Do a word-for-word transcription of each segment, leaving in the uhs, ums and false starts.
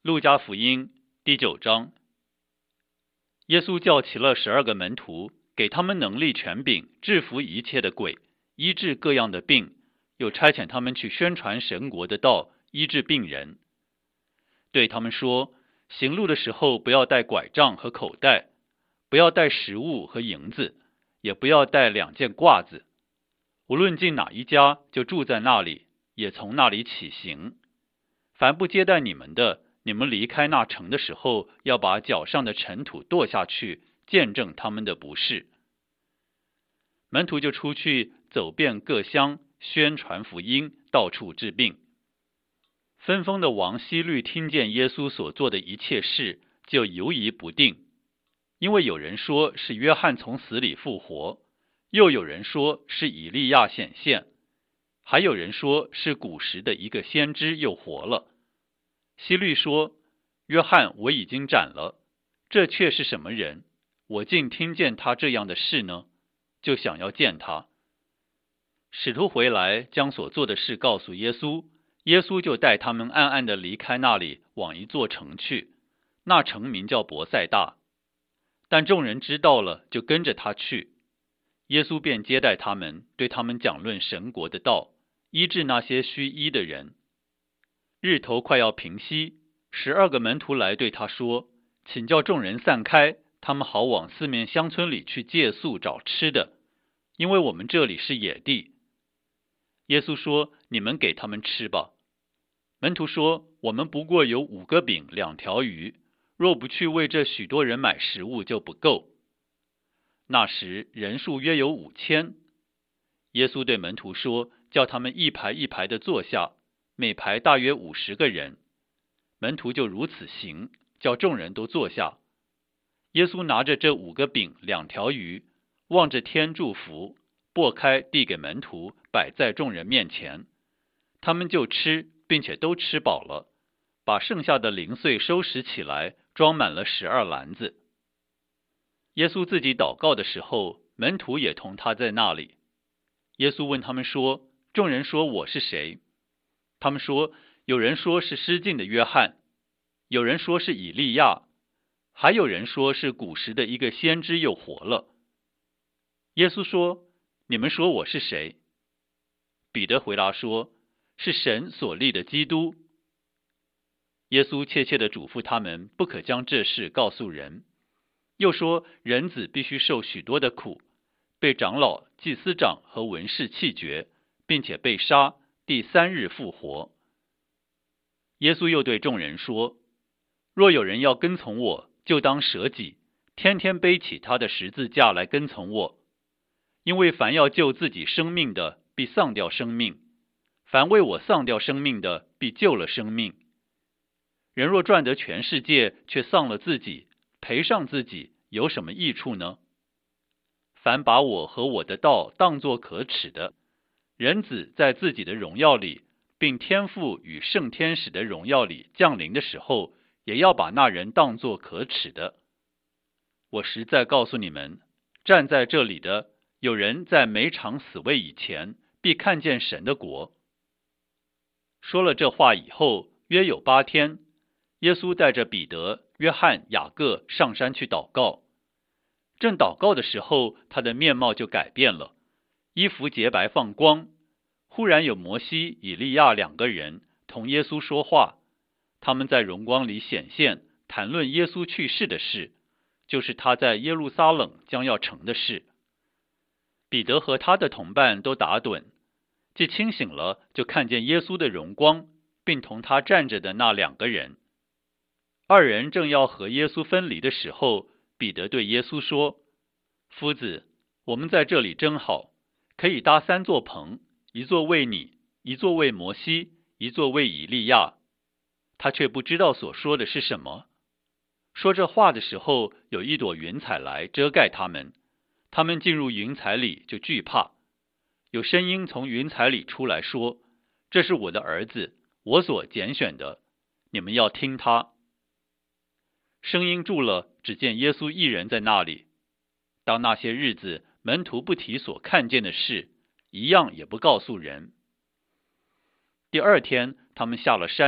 路加福音第九章，耶稣叫齐了十二个门徒，给他们能力权柄，制服一切的鬼，医治各样的病，又差遣他们去宣传神国的道，医治病人。对他们说，行路的时候不要带拐杖和口袋，不要带食物和银子，也不要带两件褂子。无论进哪一家，就住在那里，也从那里起行。凡不接待你们的，你们离开那城的时候，要把脚上的尘土跺下去，见证他们的不是。门徒就出去走遍各乡，宣传福音，到处治病。分封的王希律听见耶稣所做的一切事，就犹疑不定，因为有人说是约翰从死里复活，又有人说是以利亚显现，还有人说是古时的一个先知又活了。希律说，约翰我已经斩了，这却是什么人？我竟听见他这样的事呢？就想要见他。使徒回来，将所做的事告诉耶稣，耶稣就带他们暗暗地离开那里，往一座城去，那城名叫伯赛大。但众人知道了，就跟着他去。耶稣便接待他们，对他们讲论神国的道，医治那些需医的人。日头快要平息，十二个门徒来对他说，请叫众人散开，他们好往四面乡村里去借宿找吃的，因为我们这里是野地。耶稣说，你们给他们吃吧。门徒说，我们不过有五个饼两条鱼，若不去为这许多人买食物，就不够。那时人数约有五千。耶稣对门徒说，叫他们一排一排的坐下，每排大约五十个人。门徒就如此行，叫众人都坐下。耶稣拿着这五个饼两条鱼，望着天祝福，擘开递给门徒，摆在众人面前。他们就吃，并且都吃饱了，把剩下的零碎收拾起来，装满了十二篮子。耶稣自己祷告的时候，门徒也同他在那里。耶稣问他们说，众人说我是谁？他们说，有人说是失禁的约翰，有人说是以利亚，还有人说是古时的一个先知又活了。耶稣说，你们说我是谁？彼得回答说，是神所立的基督。耶稣切切地嘱咐他们，不可将这事告诉人。又说，人子必须受许多的苦，被长老、祭司长和文士弃绝，并且被杀，第三日复活。耶稣又对众人说，若有人要跟从我，就当舍己，天天背起他的十字架来跟从我。因为凡要救自己生命的，必丧掉生命；凡为我丧掉生命的，必救了生命。人若赚得全世界，却丧了自己，赔上自己，有什么益处呢？凡把我和我的道当作可耻的，人子在自己的荣耀里，并天父与圣天使的荣耀里降临的时候，也要把那人当作可耻的。我实在告诉你们，站在这里的，有人在没尝死味以前，必看见神的国。说了这话以后，约有八天，耶稣带着彼得、约翰、雅各上山去祷告。正祷告的时候，他的面貌就改变了，衣服洁白放光。忽然有摩西、以利亚两个人同耶稣说话，他们在荣光里显现，谈论耶稣去世的事，就是他在耶路撒冷将要成的事。彼得和他的同伴都打盹，既清醒了，就看见耶稣的荣光，并同他站着的那两个人。二人正要和耶稣分离的时候，彼得对耶稣说，夫子，我们在这里真好，可以搭三座棚，一座为你，一座为摩西，一座为以利亚。他却不知道所说的是什么。说这话的时候，有一朵云彩来遮盖他们，他们进入云彩里就惧怕。有声音从云彩里出来说，这是我的儿子，我所拣选的，你们要听他。声音住了，只见耶稣一人在那里。当那些日子，门徒不提所看见的事，一样也不告诉人。第二天，他们下了山，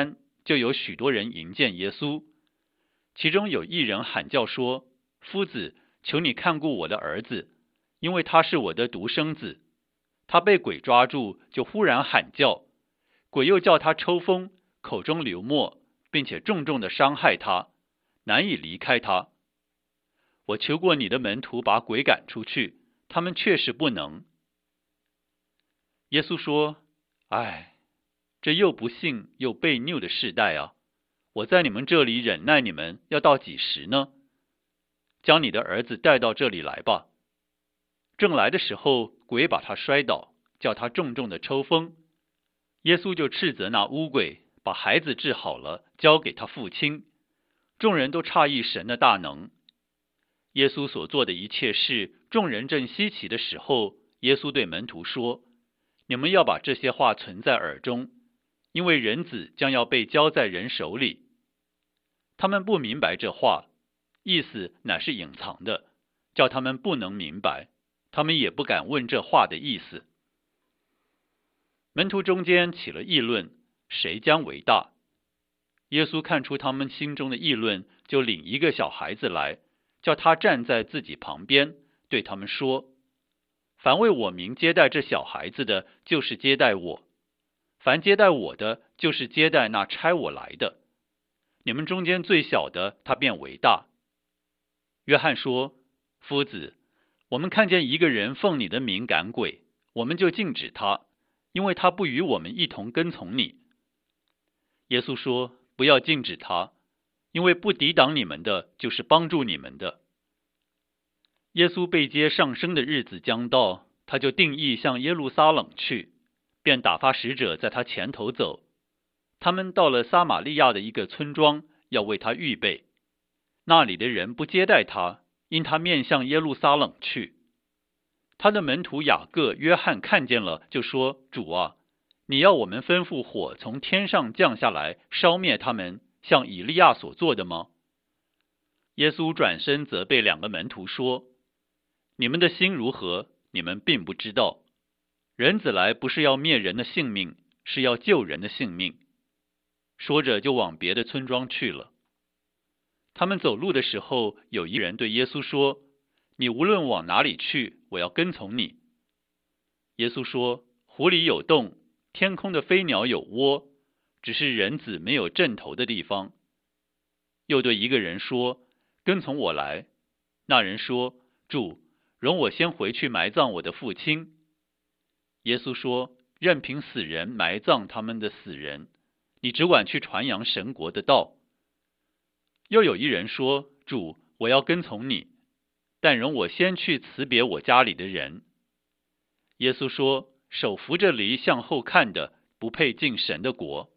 就有许多人迎见耶稣。其中有一人喊叫说：夫子，求你看顾我的儿子，因为他是我的独生子。他被鬼抓住，就忽然喊叫，鬼又叫他抽风，口中流沫，并且重重的伤害他，难以离开他。我求过你的门徒把鬼赶出去，他们确实不能。耶稣说：唉，这又不信又悖拗的世代啊！我在你们这里忍耐你们要到几时呢？将你的儿子带到这里来吧。正来的时候，鬼把他摔倒，叫他重重的抽风。耶稣就斥责那污鬼，把孩子治好了，交给他父亲。众人都诧异神的大能。耶稣所做的一切事，众人正稀奇的时候，耶稣对门徒说：你们要把这些话存在耳中，因为人子将要被交在人手里。他们不明白这话，意思乃是隐藏的，叫他们不能明白，他们也不敢问这话的意思。门徒中间起了议论，谁将为大？耶稣看出他们心中的议论，就领一个小孩子来，叫他站在自己旁边，对他们说：凡为我名接待这小孩子的，就是接待我；凡接待我的，就是接待那差我来的。你们中间最小的，他便为大。约翰说：夫子，我们看见一个人奉你的名赶鬼，我们就禁止他，因为他不与我们一同跟从你。耶稣说：不要禁止他，因为不抵挡你们的，就是帮助你们的。耶稣被接上升的日子将到，他就定意向耶路撒冷去，便打发使者在他前头走。他们到了撒玛利亚的一个村庄，要为他预备。那里的人不接待他，因他面向耶路撒冷去。他的门徒雅各、约翰看见了，就说：主啊，你要我们吩咐火从天上降下来，烧灭他们，像以利亚所做的吗？耶稣转身责备两个门徒说：你们的心如何，你们并不知道。人子来不是要灭人的性命，是要救人的性命。说着就往别的村庄去了。他们走路的时候，有一人对耶稣说：你无论往哪里去，我要跟从你。耶稣说：湖里有洞，天空的飞鸟有窝，只是人子没有枕头的地方。又对一个人说：跟从我来。那人说：主，容我先回去埋葬我的父亲。耶稣说：任凭死人埋葬他们的死人，你只管去传扬神国的道。又有一人说：主，我要跟从你，但容我先去辞别我家里的人。耶稣说：手扶着犁向后看的，不配进神的国。